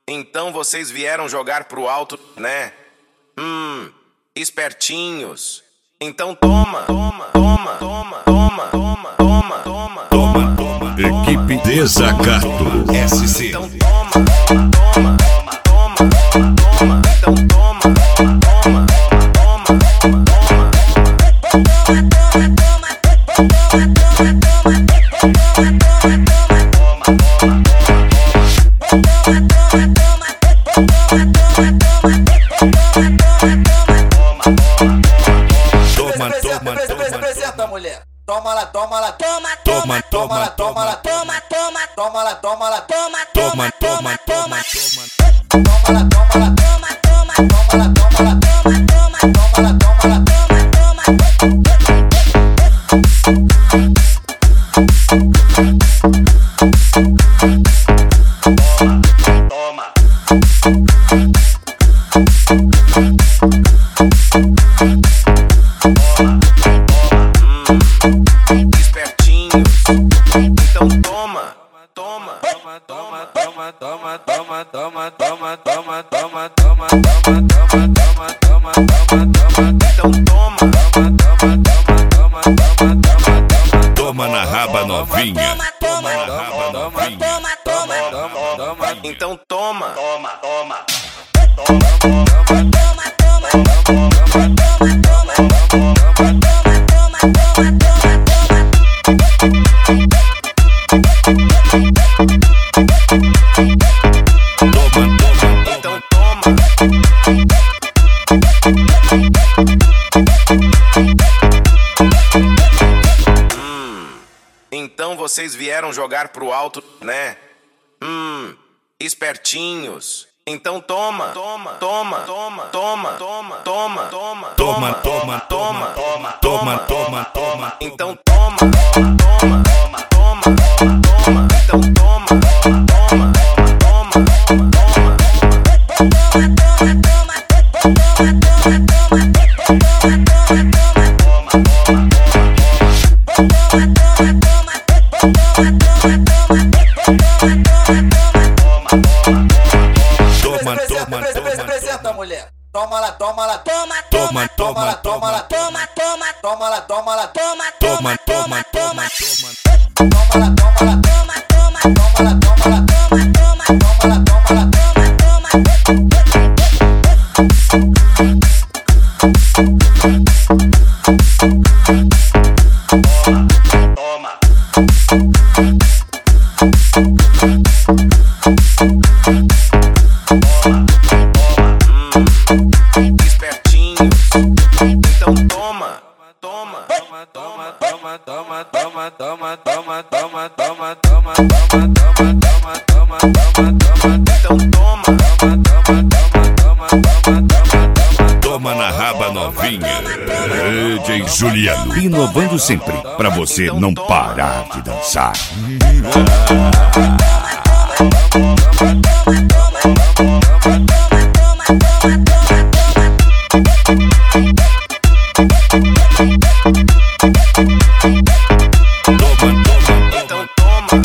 Então vocês vieram jogar pro alto, né? Espertinhos. Então toma, toma, toma, toma, toma, toma, toma, toma, toma, toma. Equipe Desacato SC. Então toma, toma, toma, toma, então toma, toma, toma, Apresenta, mulher. Toma lá, toma lá, toma, toma, toma lá, toma lá, toma, toma, toma lá, toma lá, toma, toma, toma, toma, toma lá, toma lá, toma, toma, toma lá, toma lá, toma, toma, toma lá, toma lá, toma, toma. Espertinhos. Então toma, toma, toma, toma, toma, toma, toma, toma, toma, toma, toma, toma, toma, toma, toma, toma, toma, então toma, toma, toma, toma, toma, toma, toma, Toma na raba novinha. toma, Na raba novinha. toma, toma, toma, então toma, toma, toma. Então toma. Então vocês vieram jogar pro alto, né? Espertinhos. Então toma, toma, toma, toma, toma, toma, toma, toma, Toma, toma, toma, toma, toma, toma, toma. então toma, toma, toma, toma, toma, então toma, toma, toma, toma, Apresenta, mulher. Toma lá, toma lá, toma, toma, toma lá, toma lá, toma, toma, toma lá, toma lá, toma, toma, toma, toma, toma lá, toma lá, toma, toma, toma lá, toma lá, toma, toma, toma lá, toma lá, toma. Espertinhos. Então toma, toma, toma, toma, toma, toma, toma, toma, toma, toma, toma, toma, toma, toma, toma, então toma, toma, toma, toma, toma, toma, Toma na raba novinha. DJ Juliano. Inovando sempre, pra você não parar de dançar. então toma.